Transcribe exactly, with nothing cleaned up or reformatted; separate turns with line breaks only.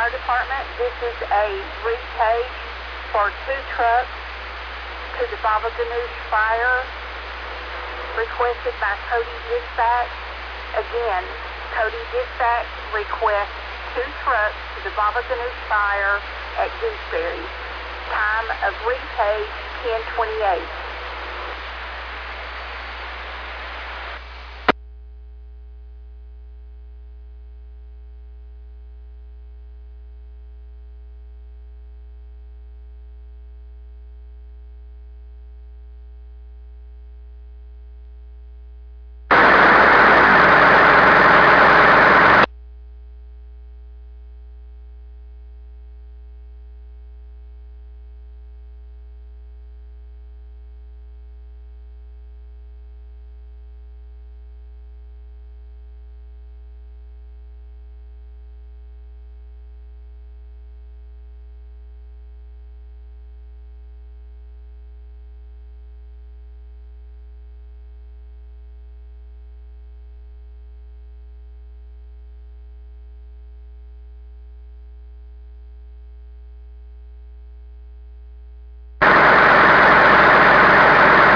Fire Department. This is a repage for two trucks to the Baba Ganoush fire requested by Cody Dispatch. Again, Cody Dispatch requests two trucks to the Baba Ganoush fire at Gooseberry. Time of repage ten twenty-eight.